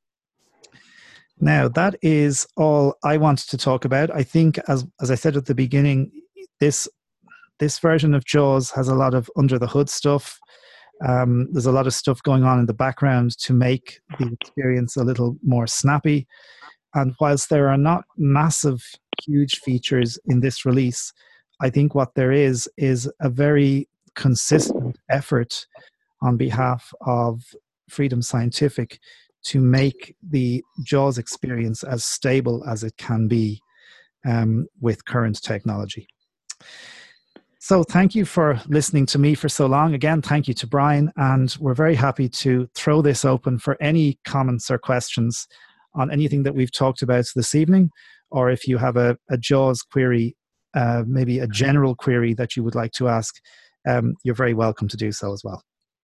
Now, that is all I wanted to talk about. I think, as I said at the beginning, this version of JAWS has a lot of under the hood stuff. There's a lot of stuff going on in the background to make the experience a little more snappy. And whilst there are not massive, huge features in this release, I think what there is a very consistent effort on behalf of Freedom Scientific to make the JAWS experience as stable as it can be with current technology. So thank you for listening to me for so long. Again, thank you to Brian, and we're very happy to throw this open for any comments or questions on anything that we've talked about this evening, or if you have a JAWS query, maybe a general query that you would like to ask, you're very welcome to do so as well.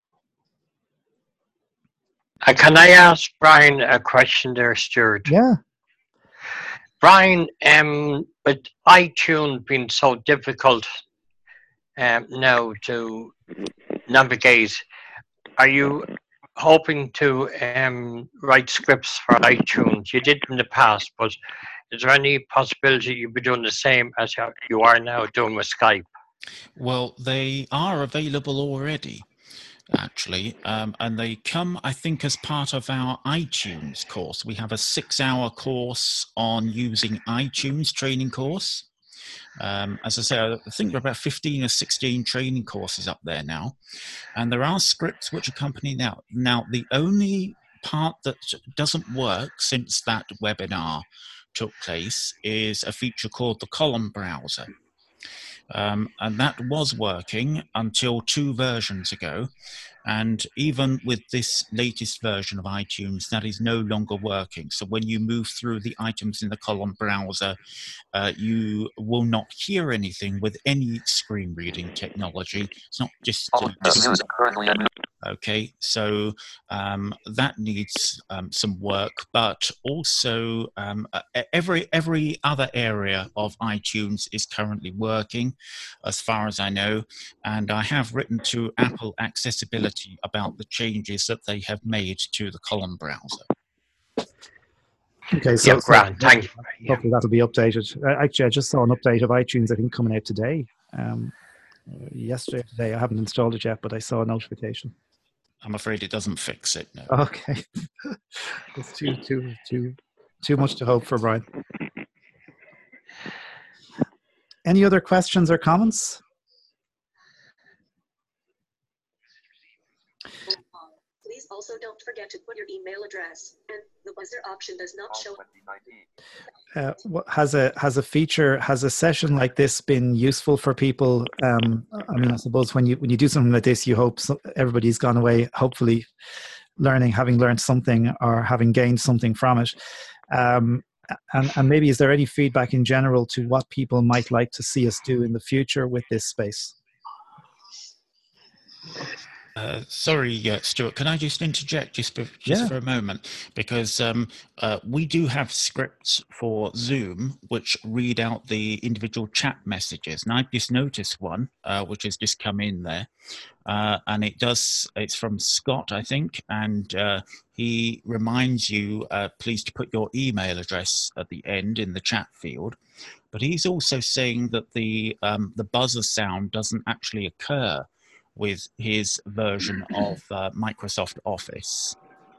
Can I ask Brian a question there, Stuart? Yeah. Brian, with iTunes being so difficult now to navigate, are you hoping to write scripts for iTunes? You did in the past, but is there any possibility you'll be doing the same as you are now doing with Skype? Well, they are available already, actually, and they come, I think, as part of our iTunes course. We have a 6-hour course on using iTunes training course. As I say, I think there are about 15 or 16 training courses up there now, and there are scripts which accompany now. Now, the only part that doesn't work since that webinar took place is a feature called the column browser. And that was working until 2 versions ago. And even with this latest version of iTunes, that is no longer working. So when you move through the items in the column browser, you will not hear anything with any screen reading technology. It's not just... Okay, so that needs some work, but also every other area of iTunes is currently working, as far as I know, and I have written to Apple Accessibility about the changes that they have made to the column browser. Okay, so, Yeah, Grant, thank you. Hopefully that'll be updated. Actually, I just saw an update of iTunes, I think, coming out today. Yesterday, today. I haven't installed it yet, but I saw a notification. I'm afraid it doesn't fix it, no. Okay. It's too much to hope for, Brian. Any other questions or comments? Please also don't forget to put your email address, and the buzzer option does not show. Has a feature, has a session like this been useful for people? I mean, I suppose when you do something like this, you hope everybody's gone away, hopefully having learned something or having gained something from it. And maybe is there any feedback in general to what people might like to see us do in the future with this space? Sorry, Stuart, can I just interject just for a moment? Because we do have scripts for Zoom which read out the individual chat messages. And I've just noticed one which has just come in there. And it's from Scott, I think, and he reminds you, please to put your email address at the end in the chat field. But he's also saying that the buzzer sound doesn't actually occur with his version of Microsoft Office.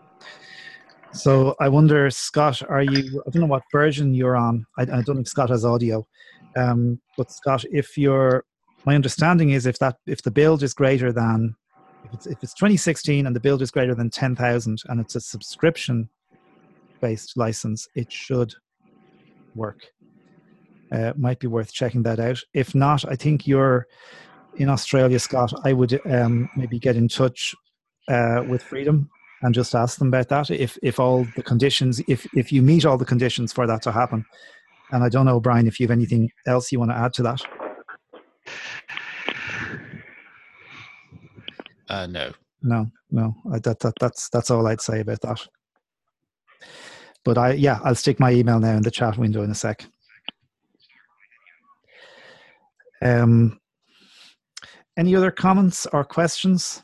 So I wonder, Scott, I don't know what version you're on. I don't think Scott has audio. But Scott, my understanding is if the build is greater than, if it's 2016 and the build is greater than 10,000 and it's a subscription-based license, it should work. It might be worth checking that out. If not, I think you're in Australia, Scott. I would maybe get in touch with Freedom and just ask them about that. If all the conditions, if you meet all the conditions for that to happen. And I don't know, Brian, if you have anything else you want to add to that. No. That's all I'd say about that. But I'll stick my email now in the chat window in a sec. Any other comments or questions?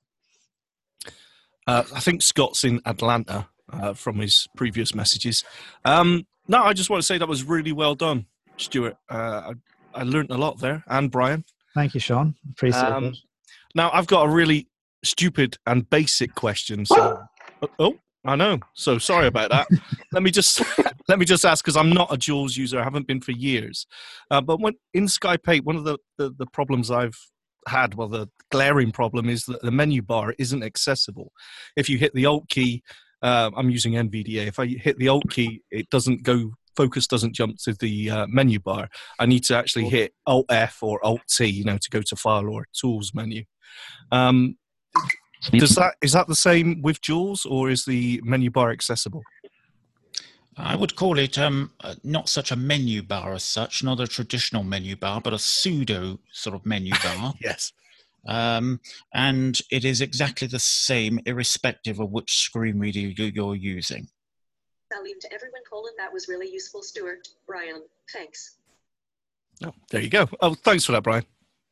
I think Scott's in Atlanta from his previous messages. No, I just want to say that was really well done, Stuart. I learned a lot there, and Brian. Thank you, Sean. Appreciate it. Now, I've got a really stupid and basic question. So, I know. So sorry about that. let me just ask, because I'm not a JAWS user. I haven't been for years. But in Skype 8, one of the problems I've had, well, the glaring problem is that the menu bar isn't accessible. If you hit the Alt key, I'm using NVDA. If I hit the Alt key, it doesn't go. Focus doesn't jump to the menu bar. I need to actually hit Alt F or Alt T, to go to File or Tools menu. Is that the same with JAWS, or is the menu bar accessible? I would call it not such a menu bar as such, not a traditional menu bar, but a pseudo sort of menu bar. Yes. And it is exactly the same, irrespective of which screen reader you're using. Salim to everyone, that was really useful, Stuart. Brian, thanks. Oh, there you go. Oh, thanks for that, Brian.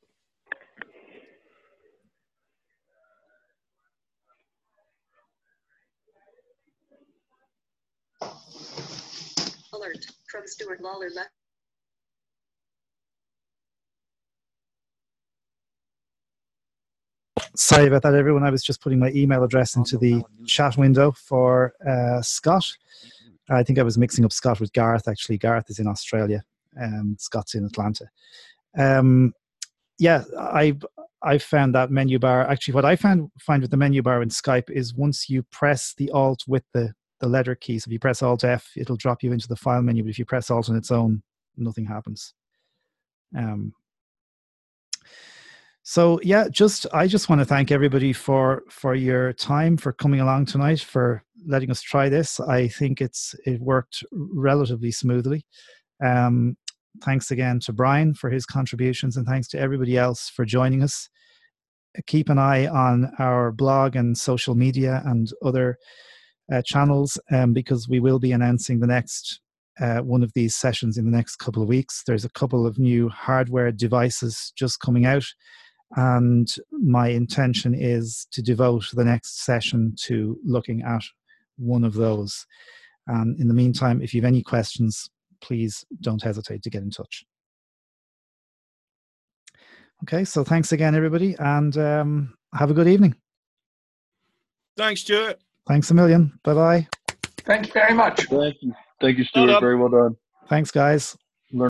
Alert from Stuart Lawler. Sorry about that, everyone. I was just putting my email address into the chat window for Scott. I think I was mixing up Scott with Gareth. Actually, Gareth is in Australia and Scott's in Atlanta. I found that menu bar. Actually, what I find with the menu bar in Skype is once you press the Alt with the letter key. So if you press Alt F, it'll drop you into the file menu. But if you press Alt on its own, nothing happens. So yeah, I just want to thank everybody for your time, for coming along tonight, for letting us try this. I think it worked relatively smoothly. Thanks again to Brian for his contributions, and thanks to everybody else for joining us. Keep an eye on our blog and social media and other channels, because we will be announcing the next one of these sessions in the next couple of weeks. There's a couple of new hardware devices just coming out, and my intention is to devote the next session to looking at one of those. In the meantime, if you have any questions, please don't hesitate to get in touch. Okay, so thanks again, everybody, and have a good evening. Thanks, Stuart. Thanks a million. Bye-bye. Thank you very much. Thank you, Stuart. Very well done. Thanks, guys.